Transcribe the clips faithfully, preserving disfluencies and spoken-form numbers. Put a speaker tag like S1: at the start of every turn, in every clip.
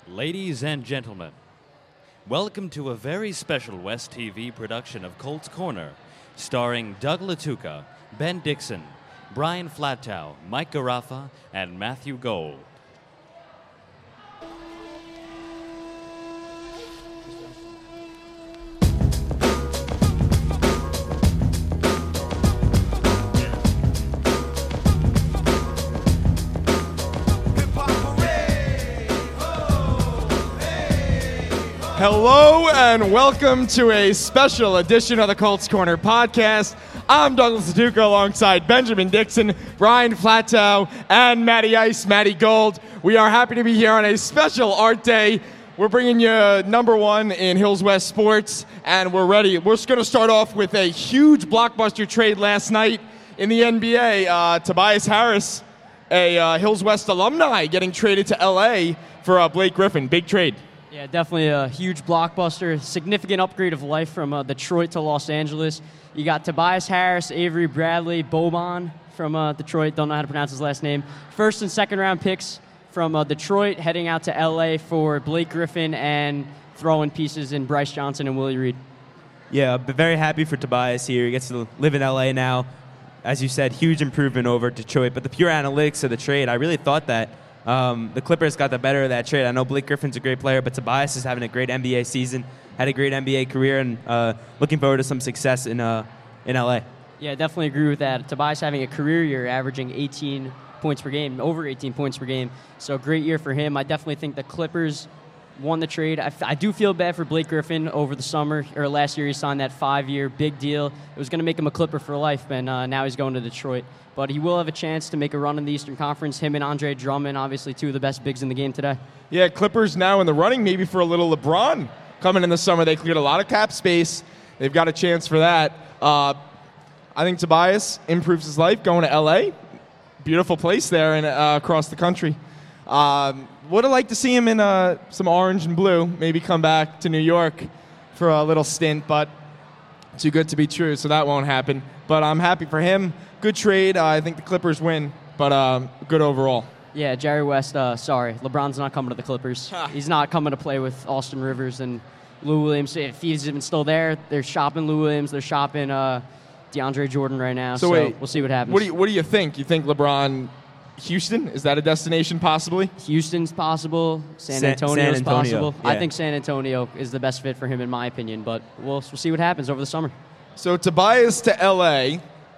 S1: Ladies and gentlemen, welcome to a very special West T V production of Colts Corner, starring Doug Latuca, Ben Dixon, Brian Flatow, Mike Garaffa, and Matthew Gold.
S2: Hello and welcome to a special edition of the Colts Corner podcast. I'm Douglas Latuca alongside Benjamin Dixon, Brian Flatow, and Matty Ice, Matty Gold. We are happy to be here on a special art day. We're bringing you number one in Hills West sports, and we're ready. We're just going to start off with a huge blockbuster trade last night in the N B A. Uh, Tobias Harris, a uh, Hills West alumni, getting traded to L A for uh, Blake Griffin. Big trade.
S3: Yeah, definitely a huge blockbuster, significant upgrade of life from uh, Detroit to Los Angeles. You got Tobias Harris, Avery Bradley, Boban from uh, Detroit, don't know how to pronounce his last name. First and second round picks from uh, Detroit, heading out to L A for Blake Griffin and throwing pieces in Bryce Johnson and Willie Reed.
S4: Yeah, but very happy for Tobias here. He gets to live in L A now. As you said, huge improvement over Detroit. But the pure analytics of the trade, I really thought that Um, the Clippers got the better of that trade. I know Blake Griffin's a great player, but Tobias is having a great N B A season, had a great N B A career, and uh, looking forward to some success in uh, in L A.
S3: Yeah, definitely agree with that. Tobias having a career year, averaging eighteen points per game, over eighteen points per game. So great year for him. I definitely think the Clippers won the trade. I, I do feel bad for Blake Griffin over the summer, or last year he signed that five-year big deal. It was going to make him a Clipper for life, and uh, now he's going to Detroit. But he will have a chance to make a run in the Eastern Conference. Him and Andre Drummond, obviously two of the best bigs in the game today.
S2: Yeah, Clippers now in the running maybe for a little LeBron coming in the summer. They cleared a lot of cap space. They've got a chance for that. Uh, I think Tobias improves his life going to L A. Beautiful place there and uh, across the country. Um, would have liked to see him in uh, some orange and blue, maybe come back to New York for a little stint, but too good to be true, so that won't happen. But I'm happy for him. Good trade. Uh, I think the Clippers win, but um, good overall.
S3: Yeah, Jerry West, uh, sorry. LeBron's not coming to the Clippers.
S2: Huh.
S3: He's not coming to play with Austin Rivers and Lou Williams. If he's even still there, they're shopping Lou Williams. They're shopping uh, DeAndre Jordan right now, so,
S2: So wait,
S3: we'll see what happens.
S2: What do you, what do you think? You think LeBron, Houston, is that a destination possibly?
S3: Houston's possible. San
S4: San-
S3: Antonio's
S4: San Antonio,
S3: possible. I
S4: yeah.
S3: think San Antonio is the best fit for him, in my opinion, but we'll, we'll see what happens over the summer.
S2: So Tobias to L A,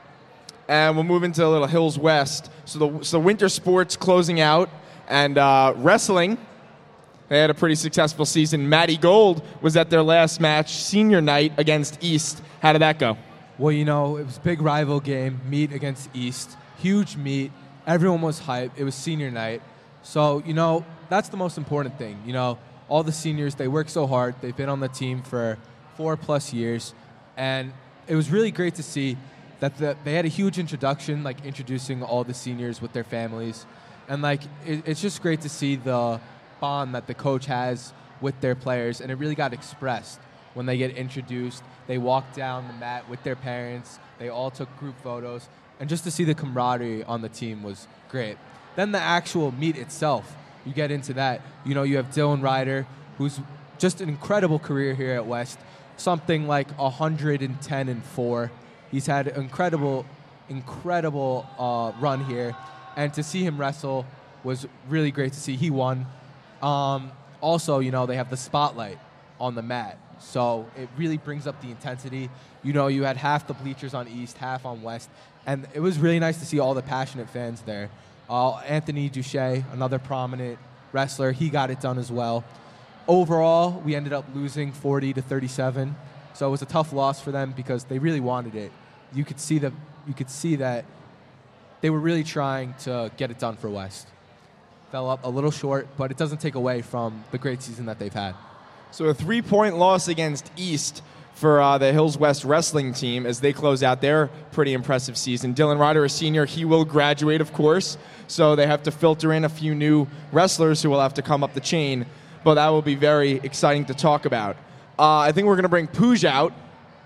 S2: and we'll move into a little Hills West. So the so winter sports closing out, and uh, wrestling, they had a pretty successful season. Matty Gold was at their last match, senior night against East. How did that go?
S5: Well, you know, it was a big rival game, meet against East. Huge meet. Everyone was hyped. It was senior night. So, you know, that's the most important thing. You know, all the seniors, they work so hard. They've been on the team for four plus years. And it was really great to see that the, they had a huge introduction, like introducing all the seniors with their families. And, like, it, it's just great to see the bond that the coach has with their players. And it really got expressed when they get introduced. They walk down the mat with their parents. They all took group photos. And just to see the camaraderie on the team was great. Then the actual meet itself, you get into that. You know, you have Dylan Ryder, who's just an incredible career here at West. Something like one hundred ten and four. He's had an incredible, incredible uh, run here. And to see him wrestle was really great to see. He won. Um, also, you know, they have the spotlight on the mat. So it really brings up the intensity. You know, you had half the bleachers on East, half on West. And it was really nice to see all the passionate fans there. Uh, Anthony Duche, another prominent wrestler, he got it done as well. Overall, we ended up losing forty to thirty-seven. So it was a tough loss for them because they really wanted it. You could see that you could see that they were really trying to get it done for West. Fell up a little short, but it doesn't take away from the great season that they've had.
S2: So a three-point loss against East for uh, the Hills West wrestling team as they close out their pretty impressive season. Dylan Ryder, a senior, he will graduate, of course, so they have to filter in a few new wrestlers who will have to come up the chain, but that will be very exciting to talk about. Uh, I think we're going to bring Pooj out.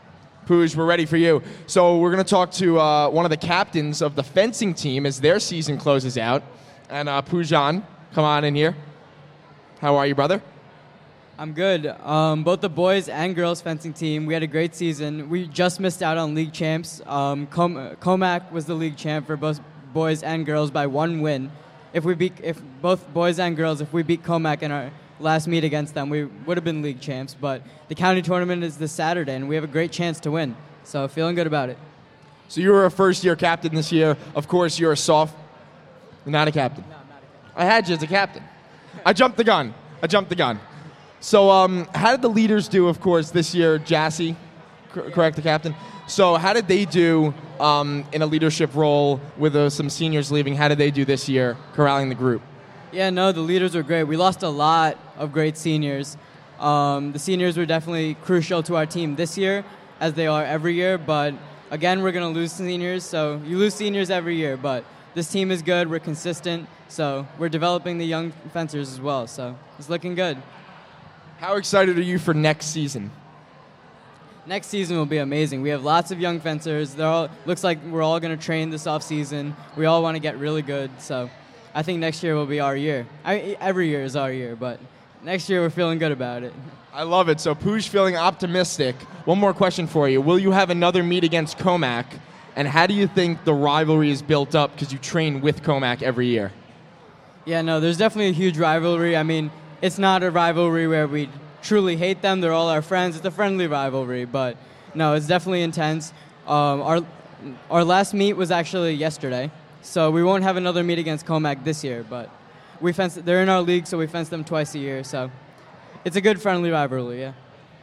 S2: Pooj, we're ready for you. So we're going to talk to uh, one of the captains of the fencing team as their season closes out. And uh, Poojan, come on in here. How are you, brother?
S6: I'm good. Um, both the boys and girls fencing team, we had a great season. We just missed out on league champs. Um, Com- Comac was the league champ for both boys and girls by one win. If we beat, if both boys and girls, if we beat Comac in our last meet against them, we would have been league champs. But the county tournament is this Saturday, and we have a great chance to win. So feeling good about it.
S2: So you were a first-year captain this year. Of course, you're a soft. You're not a captain.
S6: No, I'm not a captain.
S2: I had you as a captain. I jumped the gun. I jumped the gun. So um, how did the leaders do, of course, this year? Jassy, cor- correct, the captain? So how did they do um, in a leadership role with uh, some seniors leaving? How did they do this year, corralling the group?
S6: Yeah, no, the leaders were great. We lost a lot of great seniors. Um, the seniors were definitely crucial to our team this year, as they are every year. But again, we're going to lose seniors. So you lose seniors every year. But this team is good. We're consistent. So we're developing the young fencers as well. So it's looking good.
S2: How excited are you for next season?
S6: Next season will be amazing. We have lots of young fencers. They're all, looks like we're all going to train this off season. We all want to get really good. So I think next year will be our year. I, every year is our year, but next year we're feeling good about it.
S2: I love it. So Pooj feeling optimistic. One more question for you. Will you have another meet against Comac? And how do you think the rivalry is built up because you train with Comac every year?
S6: Yeah, no, there's definitely a huge rivalry. I mean, it's not a rivalry where we truly hate them. They're all our friends. It's a friendly rivalry, but no, it's definitely intense. Um, our our last meet was actually yesterday, so we won't have another meet against Comac this year, but we fence. They're in our league, so we fence them twice a year, so it's a good friendly rivalry, yeah.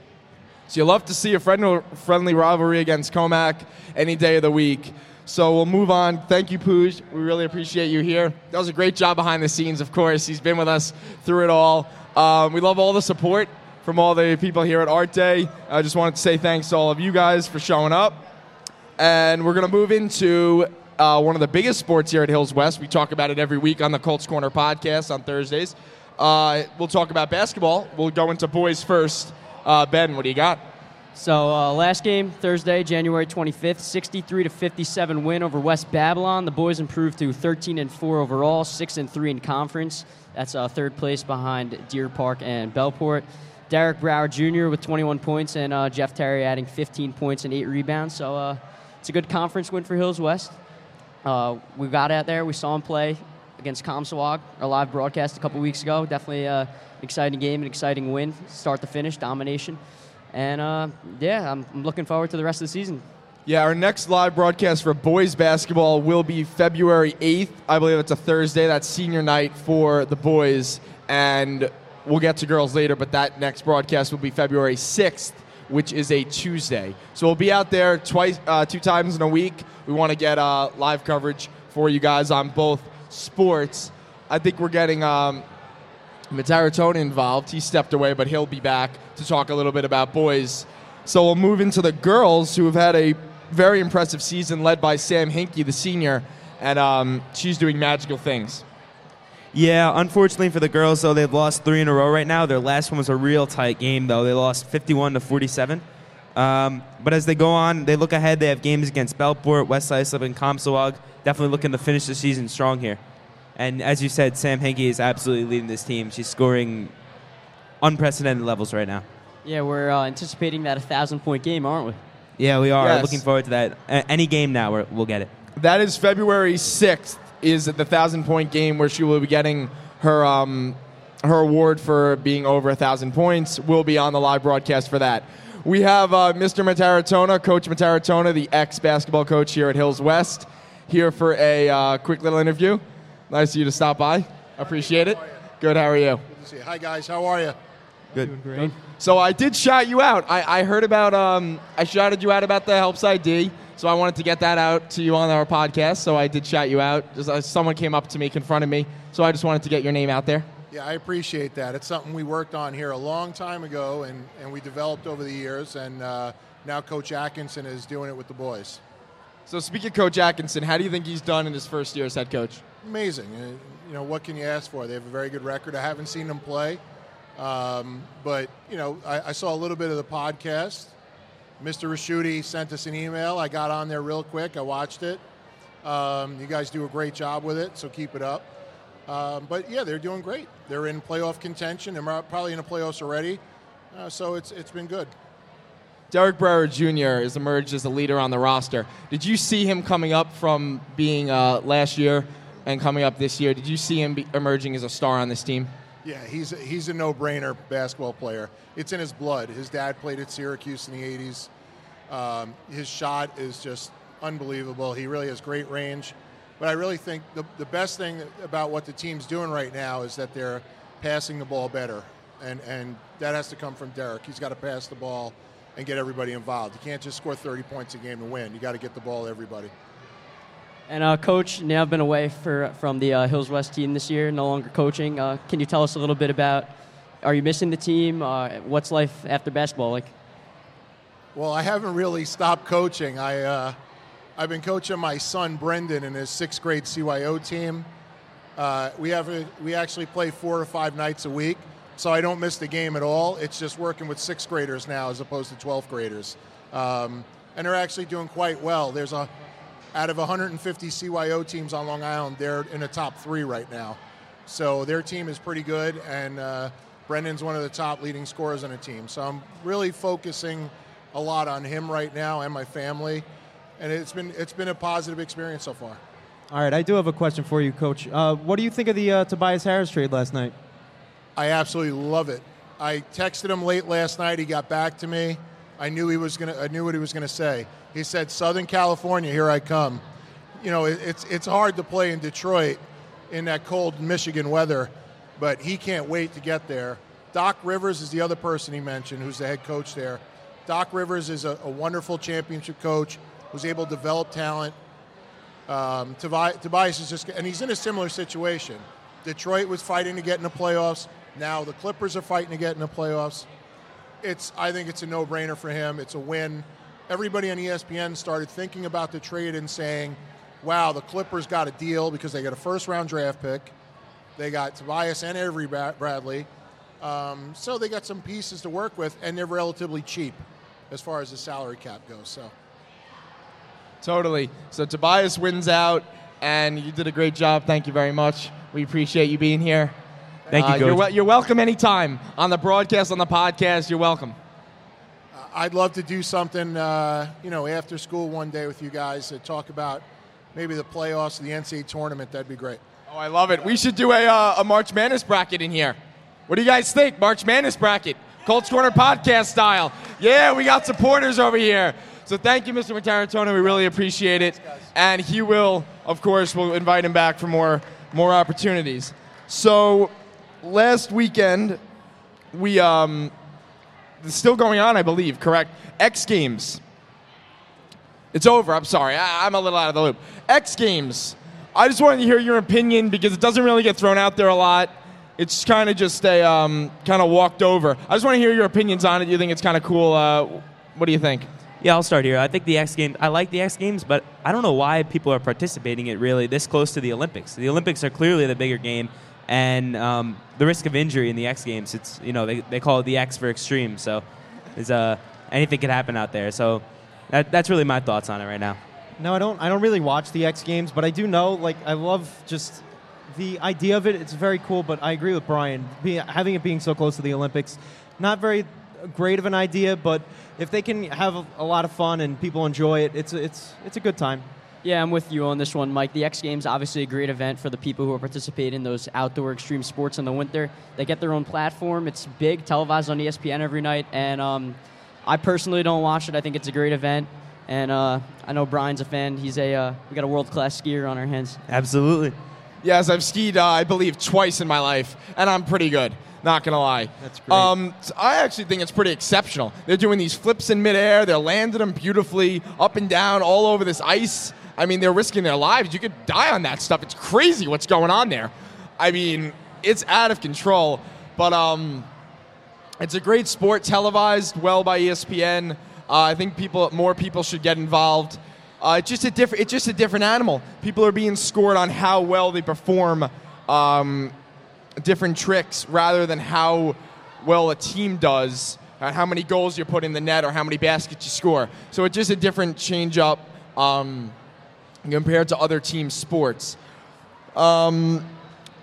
S2: So you love to see a friend, friendly rivalry against Comac any day of the week. So we'll move on. Thank you, Pooj. We really appreciate you here. That was a great job behind the scenes, of course. He's been with us through it all. Um, we love all the support from all the people here at Art Day. I just wanted to say thanks to all of you guys for showing up. And we're going to move into uh, one of the biggest sports here at Hills West. We talk about it every week on the Colts Corner podcast on Thursdays. Uh, we'll talk about basketball. We'll go into boys first. Uh, Ben, what do you got?
S3: So uh, last game, Thursday, January twenty-fifth, sixty-three to fifty-seven win over West Babylon. The boys improved to thirteen and four overall, six and three in conference. That's uh, third place behind Deer Park and Bellport. Derek Brower Junior with twenty-one points, and uh, Jeff Terry adding fifteen points and eight rebounds. So uh, it's a good conference win for Hills West. Uh, we got out there. We saw him play against Comsawag, our live broadcast a couple weeks ago. Definitely uh, an exciting game, an exciting win, start to finish, domination. And, uh, yeah, I'm, I'm looking forward to the rest of the season.
S2: Yeah, our next live broadcast for boys basketball will be February eighth. I believe it's a Thursday. That's senior night for the boys. And we'll get to girls later, but that next broadcast will be February sixth, which is a Tuesday. So we'll be out there twice, uh, two times in a week. We want to get uh, live coverage for you guys on both sports. I think we're getting um, Mataratone involved. He stepped away, but he'll be back to talk a little bit about boys. So we'll move into the girls, who have had a very impressive season led by Sam Hinkie, the senior, and um, she's doing magical things.
S4: Yeah, unfortunately for the girls, though, they've lost three in a row right now. Their last one was a real tight game, though. They lost fifty-one to forty-seven. Um, but as they go on, they look ahead. They have games against Bellport, West Islip, and Comsawag. Definitely looking to finish the season strong here. And as you said, Sam Hinkie is absolutely leading this team. She's scoring unprecedented levels right now.
S3: Yeah, we're uh, anticipating that one thousand-point game, aren't we?
S4: Yeah, we are.
S2: Yes.
S4: Looking forward to that. A- any game now, we're, we'll get it.
S2: That is February sixth, is the thousand-point game where she will be getting her um, her award for being over one thousand points. We'll be on the live broadcast for that. We have uh, Mister Mataratona, Coach Mataratona, the ex-basketball coach here at Hills West, here for a uh, quick little interview. Nice of you to stop by. Appreciate it. Good, how are you?
S7: Good to see you. Hi, guys. How are you?
S4: Good.
S5: Great.
S2: So I did shout you out. I, I heard about, um, I shouted you out about the Helps I D, so I wanted to get that out to you on our podcast, so I did shout you out. Just, uh, someone came up to me, confronted me, so I just wanted to get your name out there.
S7: Yeah, I appreciate that. It's something we worked on here a long time ago, and, and we developed over the years, and uh, now Coach Atkinson is doing it with the boys.
S2: So speaking of Coach Atkinson, how do you think he's done in his first year as head coach?
S7: Amazing. Uh, you know, what can you ask for? They have a very good record. I haven't seen them play, um, but, you know, I, I saw a little bit of the podcast. Mister Raschuti sent us an email. I got on there real quick. I watched it. Um, you guys do a great job with it, so keep it up. Um, but yeah, they're doing great. They're in playoff contention. They're probably in the playoffs already. Uh, so it's it's been good.
S2: Derek Brewer Junior has emerged as a leader on the roster. Did you see him coming up from being uh, last year and coming up this year? Did you see him be emerging as a star on this team?
S7: Yeah, he's a, he's a no-brainer basketball player. It's in his blood. His dad played at Syracuse in the eighties. Um, his shot is just unbelievable. He really has great range. But I really think the, the best thing about what the team's doing right now is that they're passing the ball better. And, and that has to come from Derek. He's got to pass the ball and get everybody involved. You can't just score thirty points a game to win. You got to get the ball to everybody.
S3: And uh, Coach, now I've been away for, from the uh, Hills West team this year, no longer coaching. Uh, can you tell us a little bit about, are you missing the team? Uh, what's life after basketball like?
S7: Well, I haven't really stopped coaching. I, uh, I've been coaching my son Brendan in his sixth grade C Y O team. Uh, we have a, we actually play four or five nights a week, so I don't miss the game at all. It's just working with sixth graders now as opposed to twelfth graders. Um, and they're actually doing quite well. There's a Out of one hundred fifty C Y O teams on Long Island, they're in the top three right now. So their team is pretty good, and uh, Brendan's one of the top leading scorers on the team. So I'm really focusing a lot on him right now and my family, and it's been it's been a positive experience so far.
S8: All right, I do have a question for you, Coach. Uh, what do you think of the uh, Tobias Harris trade last night?
S7: I absolutely love it. I texted him late last night. He got back to me. I knew he was gonna. I knew what he was gonna say. He said, "Southern California, here I come." You know, it, it's it's hard to play in Detroit in that cold Michigan weather, but he can't wait to get there. Doc Rivers is the other person he mentioned, who's the head coach there. Doc Rivers is a, a wonderful championship coach who's able to develop talent. Um, Tobias, Tobias is just, and he's in a similar situation. Detroit was fighting to get in the playoffs. Now the Clippers are fighting to get in the playoffs. It's, I think it's a no-brainer for him. It's a win. Everybody on E S P N started thinking about the trade and saying, wow, the Clippers got a deal because they got a first-round draft pick. They got Tobias and Avery Bradley. Um, so they got some pieces to work with, and they're relatively cheap as far as the salary cap goes. So,
S2: Totally. So Tobias wins out, and you did a great job. Thank you very much. We appreciate you being here.
S4: Thank you,
S2: uh,
S4: Coach.
S2: You're, wel- you're welcome anytime on the broadcast, on the podcast. You're welcome.
S7: uh, I'd love to do something, uh, you know, after school one day with you guys to talk about maybe the playoffs, the N C double A tournament. That'd be great.
S2: Oh, I love it. We should do a, uh, a March Madness bracket in here. What do you guys think? March Madness bracket, Colts Corner podcast style. Yeah, we got supporters over here. So thank you, Mister Matarantona. We really appreciate it. And he will, of course, we'll invite him back for more more opportunities. So last weekend, we um, it's still going on, I believe. Correct? X Games. It's over. I'm sorry. I, I'm a little out of the loop. X Games. I just wanted to hear your opinion because it doesn't really get thrown out there a lot. It's kind of just a um, kind of walked over. I just want to hear your opinions on it. You think it's kind of cool? Uh, what do you think?
S4: Yeah, I'll start here. I think the X Games, I like the X Games, but I don't know why people are participating in it really this close to the Olympics. The Olympics are clearly the bigger game, and um, the risk of injury in the X Games, it's, you know, they, they call it the X for extreme, so there's, uh, anything could happen out there. So that, that's really my thoughts on it right now.
S8: No, I don't. I don't really watch the X Games, but I do know. Like, I love just the idea of it. It's very cool. But I agree with Brian. Be, having it being so close to the Olympics, not very great of an idea. But if they can have a, a lot of fun and people enjoy it, it's it's it's a good time.
S3: Yeah, I'm with you on this one, Mike. The X Games, obviously a great event for the people who participate in those outdoor extreme sports in the winter. They get their own platform. It's big, televised on E S P N every night. And um, I personally don't watch it. I think it's a great event. And uh, I know Brian's a fan. He's a uh, we got a world-class skier on our hands.
S4: Absolutely.
S2: Yes, I've skied, uh, I believe, twice in my life, and I'm pretty good. Not gonna lie.
S8: That's great.
S2: Um, so I actually think it's pretty exceptional. They're doing these flips in midair. They're landing them beautifully, up and down, all over this ice. I mean, they're risking their lives. You could die on that stuff. It's crazy what's going on there. I mean, it's out of control. But um, it's a great sport, televised well by E S P N. Uh, I think people, more people should get involved. Uh, it's just a different. It's just a different animal. People are being scored on how well they perform um, different tricks, rather than how well a team does, and how many goals you put in the net, or how many baskets you score. So it's just a different change-up um, compared to other team sports. Um,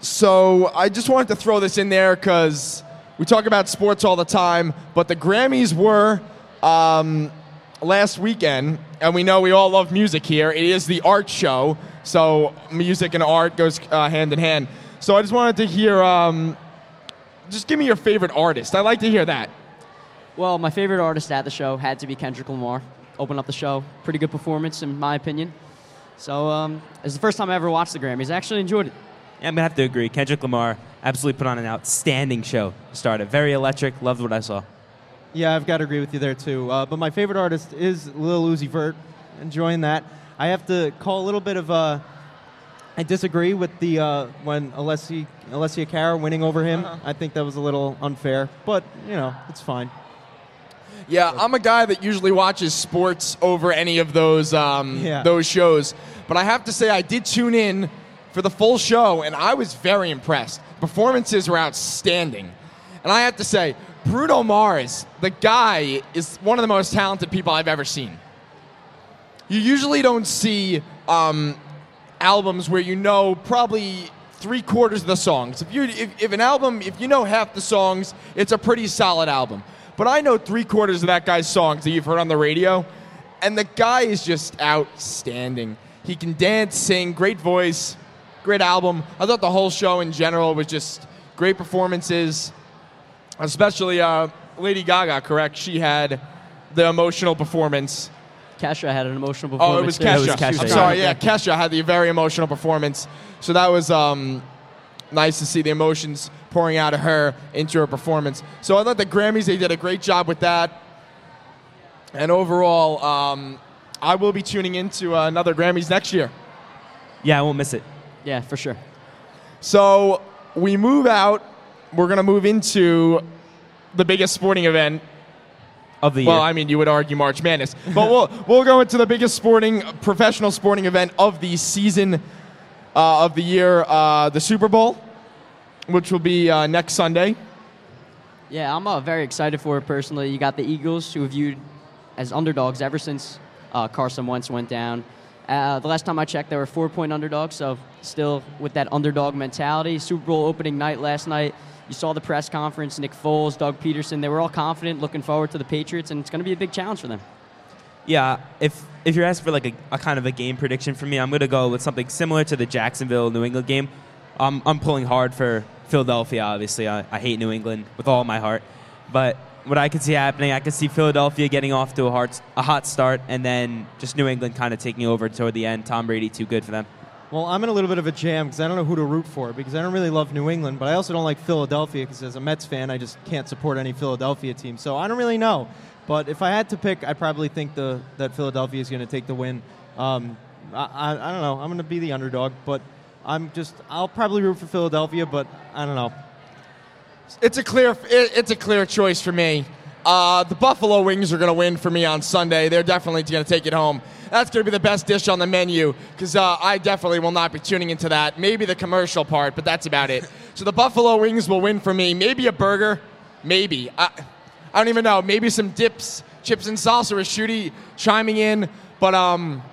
S2: So I just wanted to throw this in there because we talk about sports all the time, but the Grammys were um, last weekend, and we know we all love music here. It is the art show, so music and art goes uh, hand in hand. So I just wanted to hear, um, just give me your favorite artist. I like to hear that.
S3: Well, my favorite artist at the show had to be Kendrick Lamar. Opened up the show. Pretty good performance, in my opinion. So um, it was the first time I ever watched the Grammys. I actually enjoyed it.
S4: Yeah, I'm going to have to agree. Kendrick Lamar absolutely put on an outstanding show to start it. Very electric. Loved what I saw.
S8: Yeah, I've got to agree with you there, too. Uh, but my favorite artist is Lil Uzi Vert. Enjoying that. I have to call a little bit of a... I disagree with the uh, when Alessia, Alessia Cara winning over him. Uh-huh. I think that was a little unfair. But, you know, it's fine.
S2: Yeah, I'm a guy that usually watches sports over any of those um,
S8: yeah.
S2: those shows. But I have to say I did tune in for the full show, and I was very impressed. Performances were outstanding. And I have to say, Bruno Mars, the guy, is one of the most talented people I've ever seen. You usually don't see um, albums where you know probably three quarters of the songs. If, you if, if an album, if you know half the songs, it's a pretty solid album. But I know three quarters of that guy's songs that you've heard on the radio, and the guy is just outstanding. He can dance, sing, great voice, great album. I thought the whole show in general was just great performances, especially uh, Lady Gaga, correct? She had the emotional performance.
S3: Kesha had an emotional performance.
S2: Oh, it was
S3: too.
S2: Kesha.
S4: It was Kesha,
S2: I'm
S4: yeah.
S2: sorry, yeah, Kesha had the very emotional performance. So that was um, nice to see the emotions pouring out of her into her performance. So I thought the Grammys, they did a great job with that. And overall, um, I will be tuning into uh, another Grammys next year.
S4: Yeah, I won't miss it.
S3: Yeah, for sure.
S2: So we move out. We're going to move into the biggest sporting event.
S4: Of the year.
S2: Well, I mean, you would argue March Madness. But we'll, we'll go into the biggest sporting, professional sporting event of the season, uh, of the year, uh, the Super Bowl, which will be uh, next Sunday.
S3: Yeah, I'm uh, very excited for it personally. You got the Eagles, who are viewed as underdogs ever since uh, Carson Wentz went down. Uh, the last time I checked, they were four-point underdogs, so still with that underdog mentality. Super Bowl opening night last night. You saw the press conference, Nick Foles, Doug Peterson. They were all confident, looking forward to the Patriots, and it's going to be a big challenge for them.
S4: Yeah, if if you're asking for like a, a kind of a game prediction for me, I'm going to go with something similar to the Jacksonville-New England game. Um, I'm pulling hard for Philadelphia, obviously. I, I hate New England with all my heart. But what I could see happening, I could see Philadelphia getting off to a, hard, a hot start, and then just New England kind of taking over toward the end. Tom Brady, too good for them.
S8: Well, I'm in a little bit of a jam because I don't know who to root for because I don't really love New England, but I also don't like Philadelphia because as a Mets fan, I just can't support any Philadelphia team. So I don't really know. But if I had to pick, I probably think the that Philadelphia is going to take the win. Um, I, I, I don't know. I'm going to be the underdog, but I'm just I'll probably root for Philadelphia, but I don't know.
S2: It's a clear, it, it's a clear choice for me. Uh, the Buffalo Wings are going to win for me on Sunday. They're definitely going to take it home. That's going to be the best dish on the menu because uh, I definitely will not be tuning into that. Maybe the commercial part, but that's about it. So the Buffalo Wings will win for me. Maybe a burger. Maybe. I, I don't even know. Maybe some dips, chips and salsa with Shooty chiming in. But um,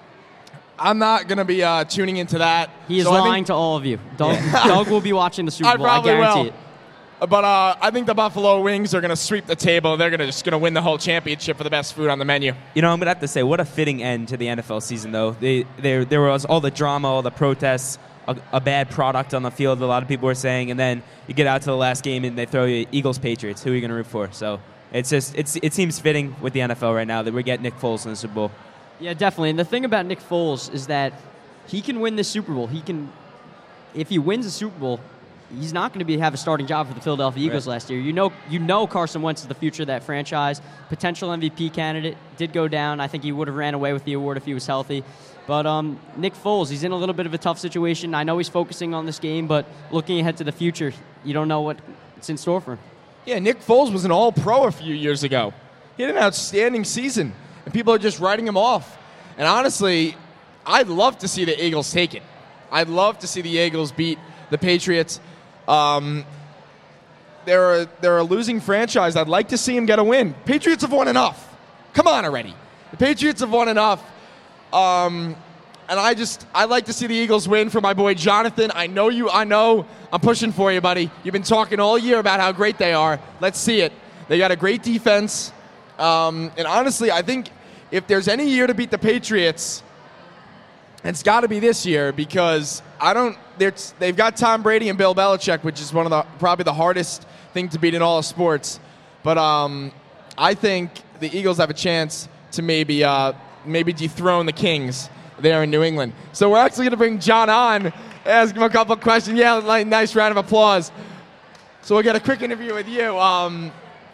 S2: I'm not going to be uh, tuning into that.
S3: He is
S2: So I
S3: lying
S2: think-
S3: to all of you. Doug, Doug will be watching the Super
S2: I
S3: Bowl. I
S2: probably
S3: guarantee
S2: will.
S3: it.
S2: But uh, I think the Buffalo Wings are going to sweep the table. They're going to just going to win the whole championship for the best food on the menu.
S4: You know, I'm going to have to say, what a fitting end to the N F L season, though. They, there, there was all the drama, all the protests, a, a bad product on the field, a lot of people were saying, and then you get out to the last game and they throw you Eagles-Patriots. Who are you going to root for? So it's just it's it seems fitting with the N F L right now that we get Nick Foles in the Super Bowl.
S3: Yeah, definitely. And the thing about Nick Foles is that he can win this Super Bowl. He can, if he wins the Super Bowl, he's not going to be have a starting job for the Philadelphia Eagles
S4: Right.
S3: last year. You know, you know Carson Wentz is the future of that franchise. Potential M V P candidate, did go down. I think he would have ran away with the award if he was healthy. But um, Nick Foles, he's in a little bit of a tough situation. I know he's focusing on this game, but looking ahead to the future, you don't know what's in store for him.
S2: Yeah, Nick Foles was an all-pro a few years ago. He had an outstanding season, and people are just writing him off. And honestly, I'd love to see the Eagles take it. I'd love to see the Eagles beat the Patriots. Um, they're a, they're a losing franchise. I'd like to see him get a win. Patriots have won enough. Come on already. The Patriots have won enough. Um, and I just I like to see the Eagles win for my boy Jonathan. I know you. I know I'm pushing for you, buddy. You've been talking all year about how great they are. Let's see it. They got a great defense, um, and honestly, I think if there's any year to beat the Patriots, it's got to be this year because I don't. They've got Tom Brady and Bill Belichick, which is one of the probably the hardest thing to beat in all of sports. But um, I think the Eagles have a chance to maybe uh, maybe dethrone the Kings there in New England. So we're actually going to bring John on, ask him a couple of questions. Yeah, like, nice round of applause. So we'll get a quick interview with you. Um,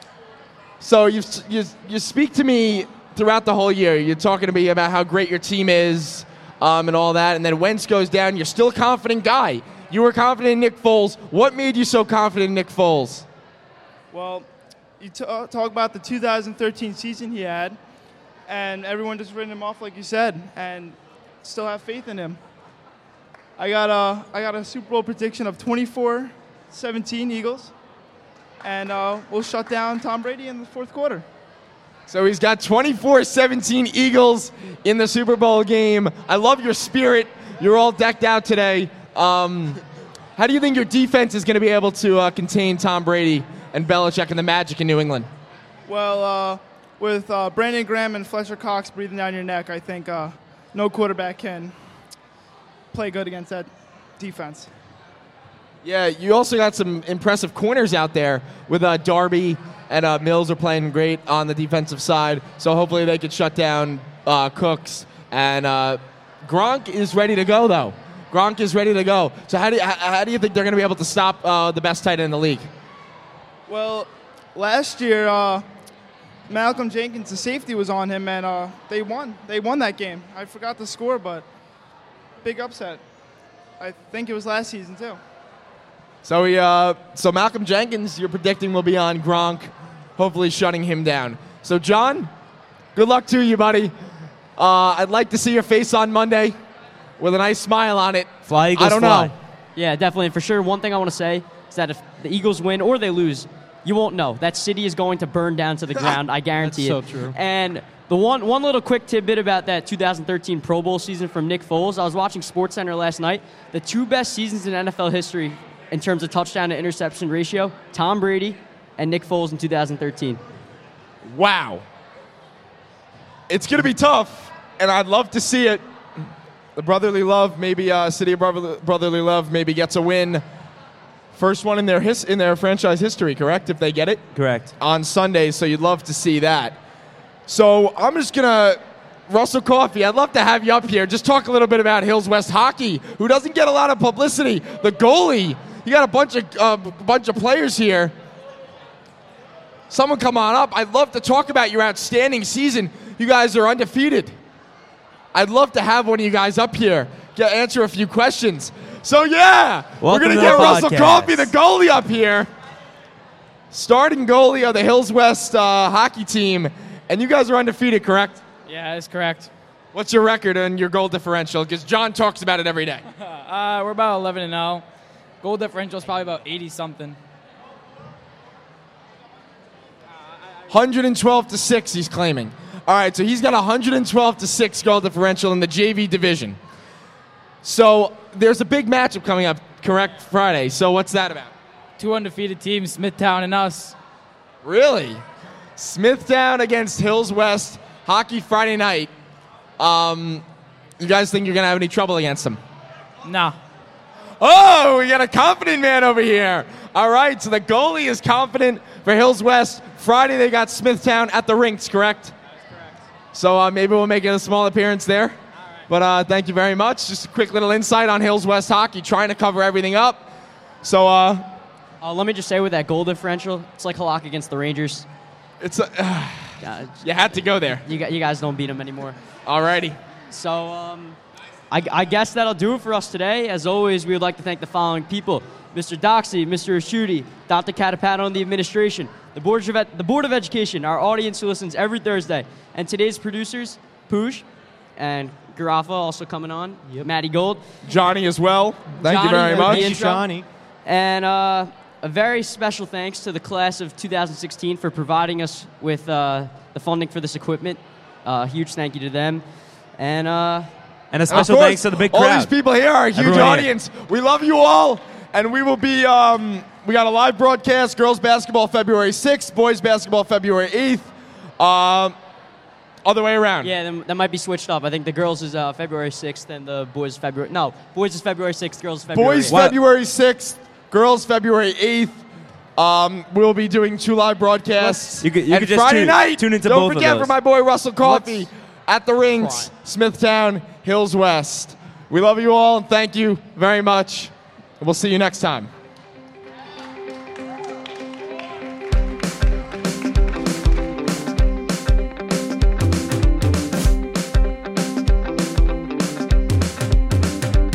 S2: so you, you you speak to me throughout the whole year. You're talking to me about how great your team is um, and all that. And then Wentz goes down. You're still a confident guy. You were confident in Nick Foles. What made you so confident in Nick Foles?
S9: Well, you t- uh, talk about the two thousand thirteen season he had, and everyone just written him off like you said, and still have faith in him. I got a, I got a Super Bowl prediction of twenty-four seventeen Eagles, and uh, we'll shut down Tom Brady in the fourth quarter.
S2: So he's got twenty-four seventeen Eagles in the Super Bowl game. I love your spirit. You're all decked out today. Um, how do you think your defense is going to be able to uh, contain Tom Brady and Belichick and the Magic in New England?
S9: Well, uh, with uh, Brandon Graham and Fletcher Cox breathing down your neck, I think uh, no quarterback can play good against that defense.
S2: Yeah, you also got some impressive corners out there with uh, Darby and uh, Mills are playing great on the defensive side. So hopefully they could shut down uh, Cooks. And uh, Gronk is ready to go, though. Gronk is ready to go. So how do you, how, how do you think they're going to be able to stop uh, the best tight end in the league?
S9: Well, last year, uh, Malcolm Jenkins, the safety, was on him, and uh, they won. They won that game. I forgot the score, but big upset. I think it was last season, too.
S2: So we, uh, so Malcolm Jenkins, you're predicting will be on Gronk, hopefully shutting him down. So John, good luck to you, buddy. Uh, I'd like to see your face on Monday with a nice smile on it.
S4: Fly, Eagles,
S2: I don't
S4: fly.
S2: know.
S3: Yeah, definitely. And for sure, one thing I want to say is that if the Eagles win or they lose, you won't know. That city is going to burn down to the ground. I guarantee
S5: That's
S3: it.
S5: so true.
S3: And the one one little quick tidbit about that two thousand thirteen Pro Bowl season from Nick Foles, I was watching SportsCenter last night. The two best seasons in N F L history in terms of touchdown to interception ratio, Tom Brady and Nick Foles in two thousand thirteen.
S2: Wow. It's going to be tough, and I'd love to see it. The brotherly love, maybe uh, City of Brotherly, brotherly Love maybe gets a win. First one in their his, in their franchise history, correct, if they get it?
S4: Correct.
S2: On Sunday, so you'd love to see that. So I'm just going to, Russell Coffey, I'd love to have you up here. Just talk a little bit about Hills West Hockey, who doesn't get a lot of publicity. The goalie, you got a bunch of uh, bunch of players here. Someone come on up. I'd love to talk about your outstanding season. You guys are undefeated. I'd love to have one of you guys up here, get, answer a few questions. So, yeah,
S4: Welcome
S2: we're going
S4: to
S2: to
S4: the
S2: get Russell
S4: podcast.
S2: Coffey, the goalie, up here. Starting goalie of the Hills West uh, hockey team. And you guys are undefeated, correct?
S10: Yeah, that's correct.
S2: What's your record and your goal differential? Because John talks about it every day.
S10: Uh, we're about eleven and oh. Goal differential is probably about eighty something.
S2: one hundred twelve to six, he's claiming. All right, so he's got one hundred twelve to six goal differential in the J V division. So there's a big matchup coming up, correct, Friday. So what's that about?
S10: Two undefeated teams, Smithtown and us.
S2: Really? Smithtown against Hills West, hockey Friday night. Um, you guys think you're going to have any trouble against them?
S10: Nah.
S2: Oh, we got a confident man over here. All right, so the goalie is confident for Hills West. Friday they got Smithtown at the rinks, correct?
S10: That's correct.
S2: So uh, maybe we'll make it a small appearance there. But uh, thank you very much. Just a quick little insight on Hills West Hockey, trying to cover everything up. So uh,
S3: Uh, let me just say with that goal differential, it's like Halak against the Rangers.
S2: it's a, uh,
S3: Uh,
S2: you had to go there.
S3: you, gu- you guys don't beat them anymore.
S2: Alrighty.
S3: So um, I, I guess that'll do it for us today. As always, we would like to thank the following people: Mister Doxey, Mister Asciuti, Doctor Catapato, and the administration, the Board of Ed- the Board of Education, our audience who listens every Thursday, and today's producers, Poosh and Garafa, also coming on, Maddie Gold,
S2: Johnny as well. Thank you
S3: Johnny
S2: very
S3: for
S2: much.
S3: the intro.
S8: Johnny.
S3: And uh, a very special thanks to the class of two thousand sixteen for providing us with uh, the funding for this equipment. Uh, huge thank you to them. And uh,
S4: And a
S2: Of
S4: special
S2: course,
S4: thanks to the big
S2: all
S4: crowd.
S2: these people here are a huge
S4: Everyone here.
S2: audience. We love you all, and we will be. Um, we got a live broadcast. Girls basketball February sixth. Boys basketball February eighth. Um, other way around.
S3: Yeah, then, that might be switched up. I think the girls is uh, February sixth and the boys February. No, boys is February sixth, girls is February
S2: Boys
S3: eighth.
S2: February sixth. Girls February eighth. Um, we'll be doing two live broadcasts.
S4: You could- you
S2: and
S4: could just
S2: Friday
S4: tune-
S2: night.
S4: tune into
S2: don't
S4: both of
S2: forget
S4: those.
S2: for my boy Russell Coffee
S5: Let's
S2: at the rinks, Smithtown Hills West. We love you all and thank you very much. And we'll see you next time.